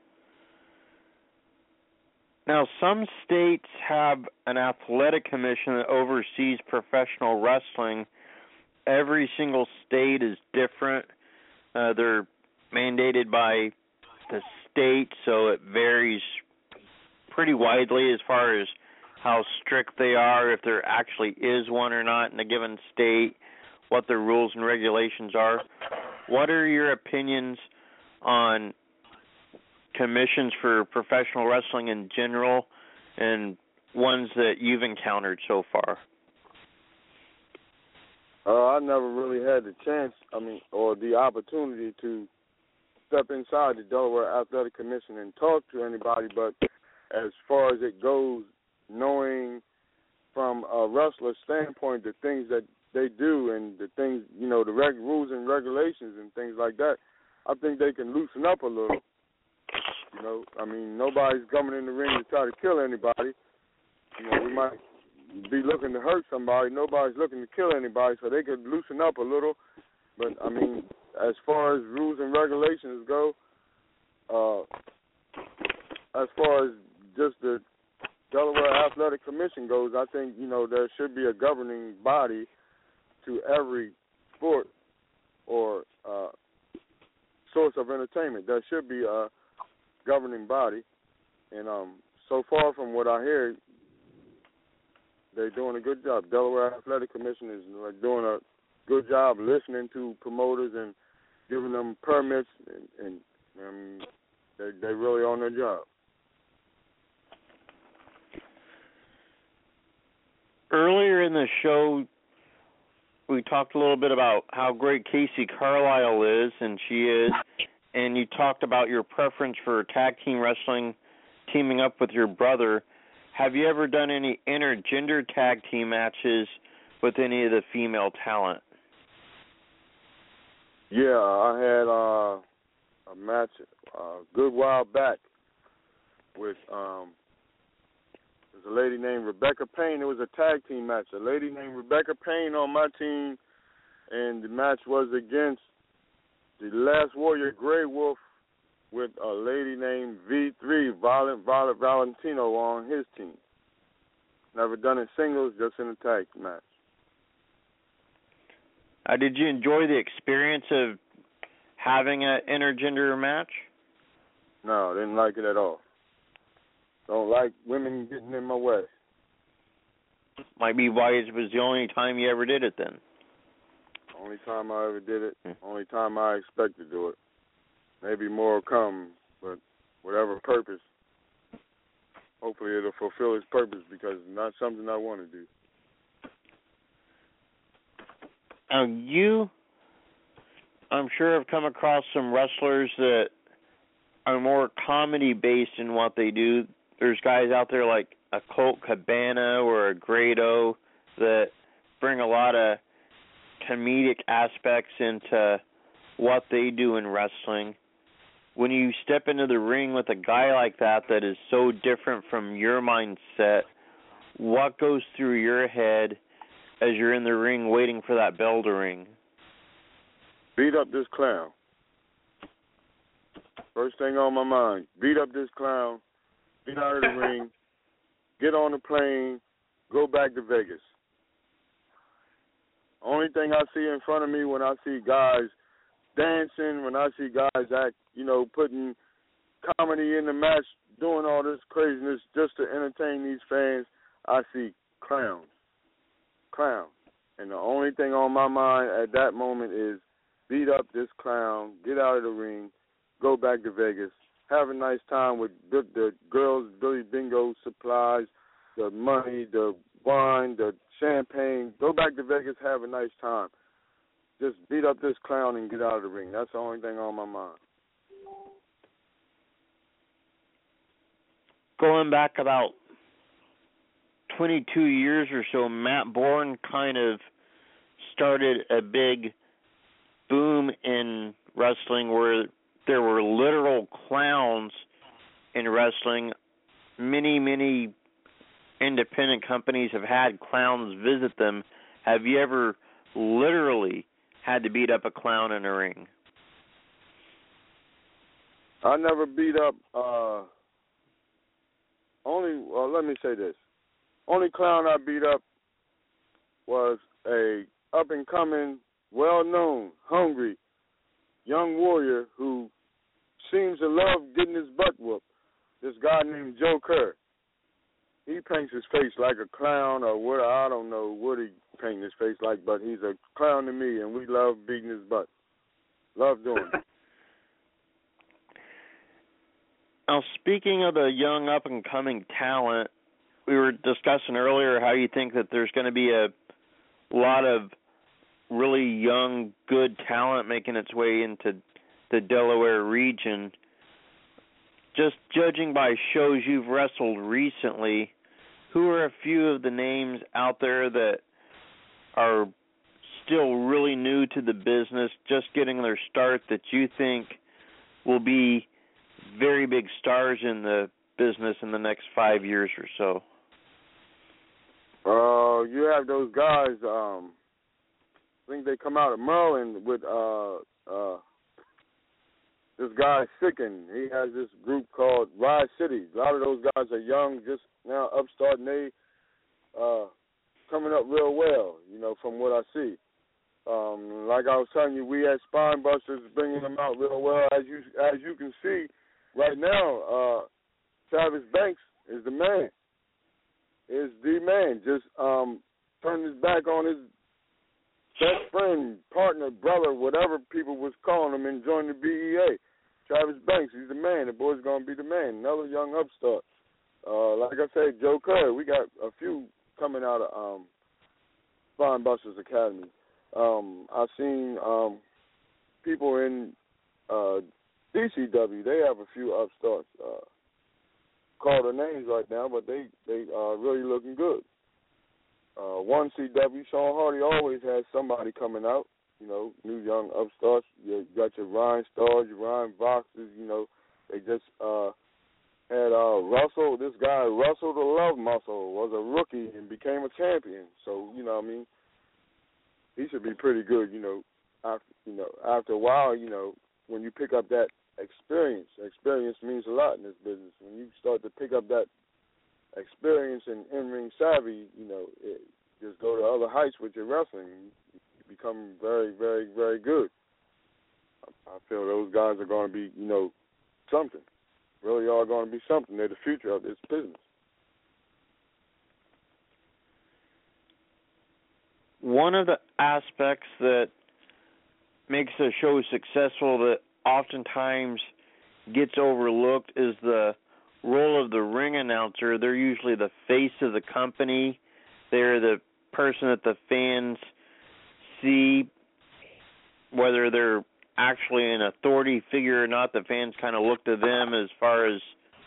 Now, some states have an athletic commission that oversees professional wrestling. Every single state is different. Uh, they're mandated by the state, so it varies pretty widely as far as how strict they are, if there actually is one or not in a given state, what their rules and regulations are. What are your opinions on commissions for professional wrestling in general and ones that you've encountered so far? Uh, I never really had the chance, I mean, or the opportunity to step inside the Delaware Athletic Commission and talk to anybody, but as far as it goes, knowing from a wrestler standpoint the things that they do and the things, you know, the reg- rules and regulations and things like that, I think they can loosen up a little. You know, I mean, nobody's coming in the ring to try to kill anybody. You know, we might be looking to hurt somebody. Nobody's looking to kill anybody, so they could loosen up a little. But, I mean, as far as rules and regulations go, uh, as far as just the Delaware Athletic Commission goes, I think, you know, there should be a governing body to every sport or uh, source of entertainment. There should be a governing body, and um, so far from what I hear, they're doing a good job. Delaware Athletic Commission is like doing a good job listening to promoters and giving them permits, and, and um, they they really on their job. Earlier in the show, we talked a little bit about how great Casey Carlisle is, and she is, and you talked about your preference for tag team wrestling, teaming up with your brother. Have you ever done any intergender tag team matches with any of the female talent? Yeah, I had uh, a match a uh, good while back with um, there's a lady named Rebecca Payne. It was a tag team match. A lady named Rebecca Payne on my team, and the match was against the Last Warrior Grey Wolf with a lady named V three, Violent Violet Valentino, on his team. Never done in singles, just in a tag match. Uh, did you enjoy the experience of having an intergender match? No, didn't like it at all. Don't like women getting in my way. Might be why it was the only time you ever did it then. Only time I ever did it. Hmm. Only time I expect to do it. Maybe more will come, but whatever purpose, hopefully it'll fulfill its purpose, because it's not something I want to do. Now, you, I'm sure, have come across some wrestlers that are more comedy-based in what they do. There's guys out there like a Colt Cabana or a Grado that bring a lot of comedic aspects into what they do in wrestling. When you step into the ring with a guy like that that is so different from your mindset, what goes through your head as you're in the ring waiting for that bell to ring? Beat up this clown. First thing on my mind, beat up this clown, get out of the ring, get on the plane, go back to Vegas. Only thing I see in front of me when I see guys dancing, when I see guys act, you know, putting comedy in the match, doing all this craziness just to entertain these fans, I see clowns. Clown. And the only thing on my mind at that moment is beat up this clown, get out of the ring, go back to Vegas, have a nice time with the, the girls, Billy Bingo supplies, the money, the wine, the champagne. Go back to Vegas, have a nice time. Just beat up this clown and get out of the ring. That's the only thing on my mind. Going back about twenty-two years or so, Matt Bourne kind of started a big boom in wrestling where there were literal clowns in wrestling. Many, many independent companies have had clowns visit them. Have you ever literally had to beat up a clown in a ring? I never beat up, uh, only, well, let me say this. Only clown I beat up was a up-and-coming, well-known, hungry, young warrior who seems to love getting his butt whooped. This guy named Joe Kerr. He paints his face like a clown or what, I don't know what he paints his face like, but he's a clown to me, and we love beating his butt. Love doing it. Now, speaking of the young up-and-coming talent, we were discussing earlier how you think that there's going to be a lot of really young, good talent making its way into the Delaware region. Just judging by shows you've wrestled recently, who are a few of the names out there that are still really new to the business, just getting their start, that you think will be very big stars in the business in the next five years or so? Uh, you have those guys, um, I think they come out of Maryland with uh, uh, this guy Sicken. He has this group called Rise City. A lot of those guys are young, just now upstart, and they uh, coming up real well, you know, from what I see. Um, like I was telling you, we had Spine Busters bringing them out real well. As you as you can see right now, uh, Travis Banks is the man. Is the man. Just um, turned his back on his best friend, partner, brother, whatever people was calling him, and joined the B E A. Travis Banks, he's the man. The boy's going to be the man. Another young upstart. Uh, like I said, Joe Curry, we got a few coming out of um, Spine Busters Academy. Um, I've seen um, people in uh, D C W, they have a few upstarts. Uh, call their names right now, but they, they are really looking good. Uh, one C W, Sean Hardy always has somebody coming out, you know, new young upstarts. You got your Ryan Stars, your Ryan Voxes, you know. They just uh, had uh, Russell, this guy, Russell the Love Muscle, was a rookie and became a champion. So, you know what I mean? He should be pretty good, you know. After, you know, after a while, you know, when you pick up that experience, experience means a lot in this business. When you start to pick up that experience and in-ring savvy, you know, it, just go to other heights with your wrestling. You become very, very, very good. I feel those guys are going to be, you know, something. Really are going to be something. They're the future of this business. One of the aspects that makes a show successful that oftentimes gets overlooked is the role of the ring announcer. They're usually the face of the company. They're the person that the fans see, whether they're actually an authority figure or not. The fans kind of look to them as far as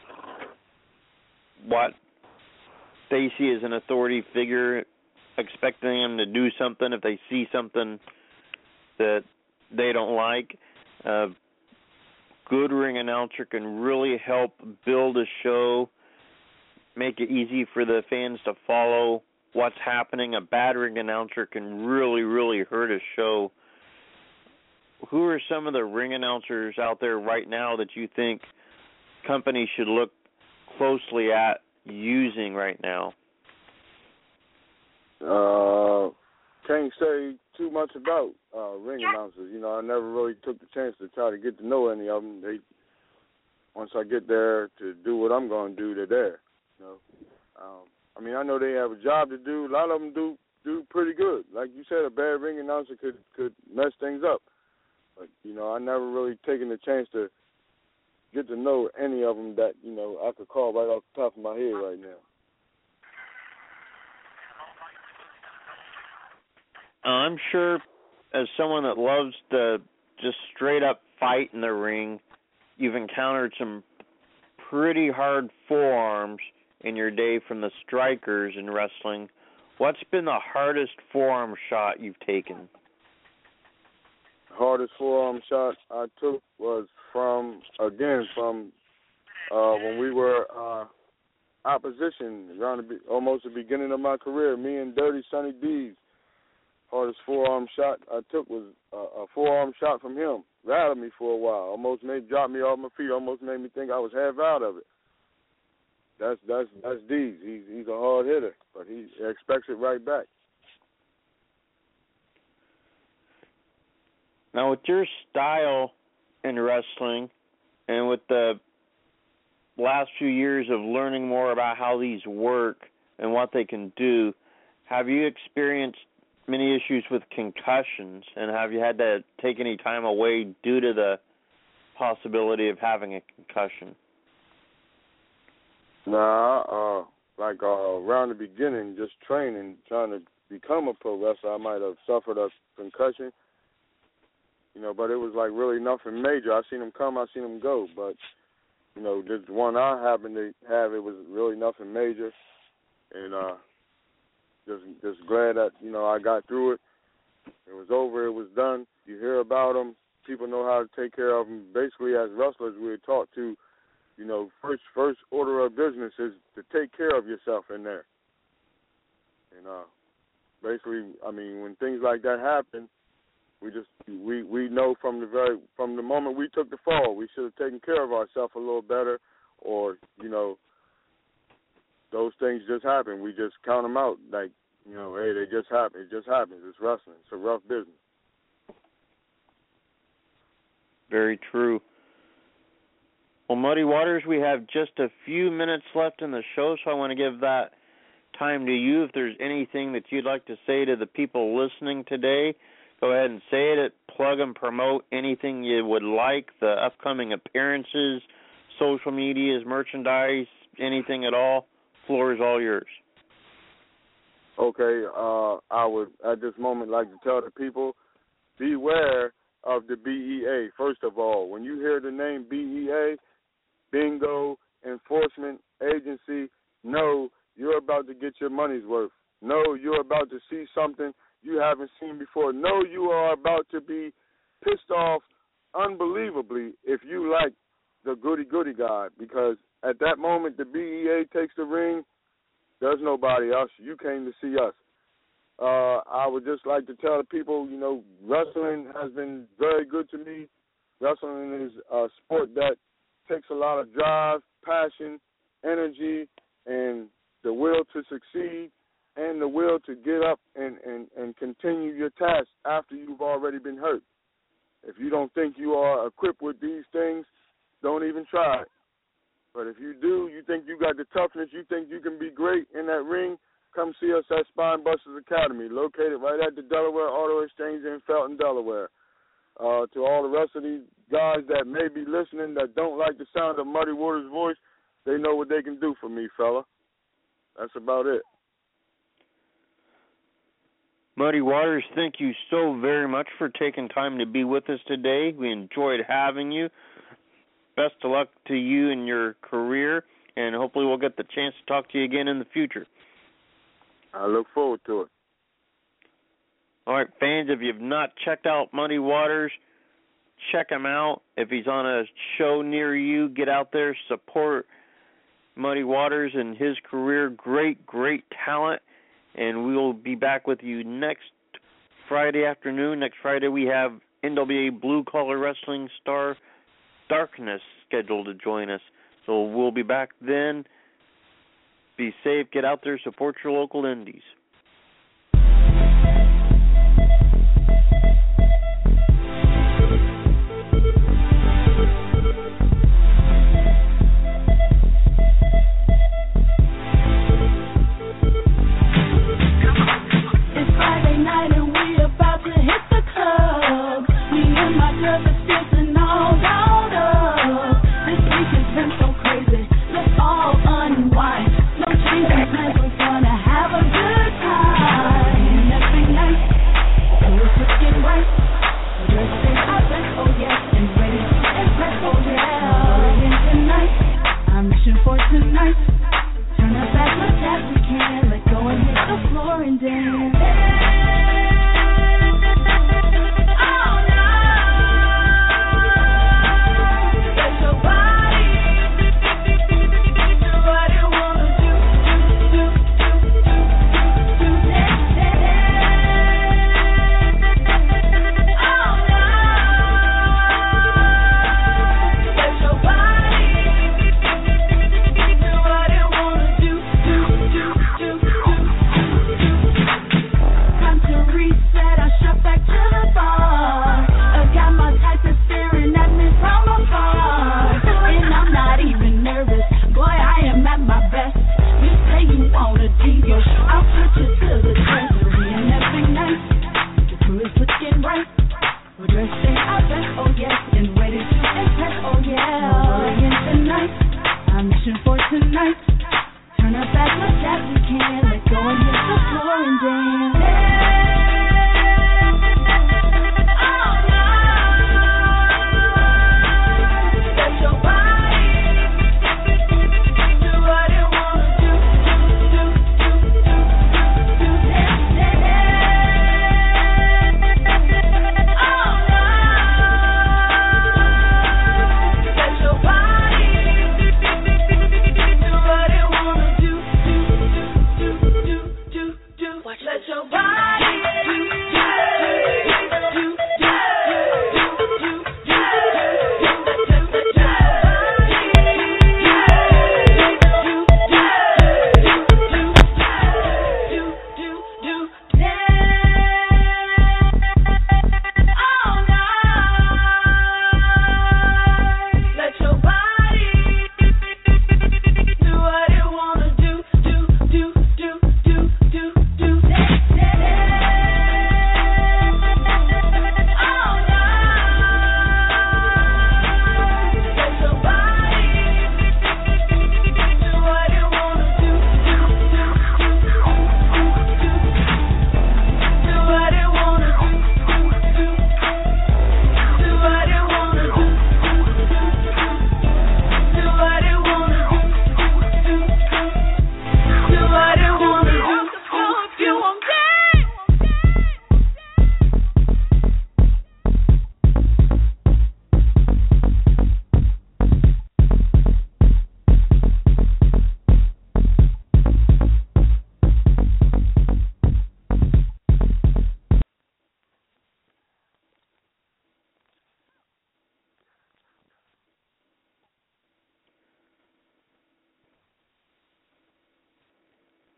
what they see as an authority figure, expecting them to do something if they see something that they don't like. Uh, good ring announcer can really help build a show, make it easy for the fans to follow what's happening. A bad ring announcer can really, really hurt a show. Who are some of the ring announcers out there right now that you think companies should look closely at using right now? Uh, can't say too much about uh, ring announcers. You know, I never really took the chance to try to get to know any of them. They, once I get there to do what I'm going to do, they're there. You know, um, I mean, I know they have a job to do. A lot of them do do pretty good. Like you said, a bad ring announcer could could mess things up. But you know, I never really taken the chance to get to know any of them that you know I could call right off the top of my head right now. I'm sure as someone that loves to just straight up fight in the ring, you've encountered some pretty hard forearms in your day from the strikers in wrestling. What's been the hardest forearm shot you've taken? The hardest forearm shot I took was from, again, from uh, when we were uh, opposition, around the, almost the beginning of my career, me and Dirty Sonny D's. Hardest forearm shot I took was uh, a forearm shot from him. Rattled me for a while. Almost made drop me off my feet. Almost made me think I was half out of it. That's that's that's D's. He's he's a hard hitter, but he expects it right back. Now, with your style in wrestling, and with the last few years of learning more about how these work and what they can do, have you experienced many issues with concussions, and have you had to take any time away due to the possibility of having a concussion? Nah, uh, like uh, around the beginning, just training, trying to become a pro wrestler, I might have suffered a concussion, you know, but it was like really nothing major. I seen them come, I seen them go, but, you know, this one I happened to have, it was really nothing major, and uh, Just, just glad that, you know, I got through it. It was over. It was done. You hear about them. People know how to take care of them. Basically, as wrestlers, we're taught to, you know, first first order of business is to take care of yourself in there. And uh, basically, I mean, when things like that happen, we just we we know from the very from the moment we took the fall, we should have taken care of ourselves a little better, or you know. Those things just happen. We just count them out like, you know, hey, they just happen. It just happens. It's wrestling. It's a rough business. Very true. Well, Muddy Waters, we have just a few minutes left in the show, so I want to give that time to you. If there's anything that you'd like to say to the people listening today, go ahead and say it, plug and promote anything you would like, the upcoming appearances, social medias, merchandise, anything at all. Floor is all yours. Okay, uh, I would at this moment like to tell the people, beware of the B E A. First of all, when you hear the name B E A, Bingo Enforcement Agency, know you're about to get your money's worth. Know you're about to see something you haven't seen before. Know you are about to be pissed off unbelievably if you like the goody-goody guy, because at that moment the B E A takes the ring. There's nobody else. You came to see us. Uh, I would just like to tell the people, you know, wrestling has been very good to me. Wrestling is a sport that takes a lot of drive, passion, energy, and the will to succeed and the will to get up and, and, and continue your task after you've already been hurt. If you don't think you are equipped with these things, don't even try it. But if you do, you think you got the toughness, you think you can be great in that ring, come see us at Spinebusters Academy, located right at the Delaware Auto Exchange in Felton, Delaware. Uh, to all the rest of these guys that may be listening that don't like the sound of Muddy Waters' voice, they know what they can do for me, fella. That's about it. Muddy Waters, thank you so very much for taking time to be with us today. We enjoyed having you. Best of luck to you in your career, and hopefully we'll get the chance to talk to you again in the future. I look forward to it. All right, fans, if you've not checked out Muddy Waters, check him out. If he's on a show near you, get out there, support Muddy Waters and his career. Great, great talent, and we will be back with you next Friday afternoon. Next Friday we have N W A Blue Collar Wrestling star Darkness scheduled to join us. So we'll be back then. Be safe, get out there, support your local indies. It's Friday night and we about to hit the club. Me and my girls are dancing all dolled up. This week has been so crazy. Let's all unwind. No changing plans, we're gonna have a good time. And every night, we're looking right. We're dressing our best, oh yes, and ready to impress, oh yeah. We're in tonight, our mission for tonight. Turn us as much as we can. Let go and hit the floor and dance. I'll put you to the treasury, and every night the crew is looking right. We're dressing our best, oh yes, and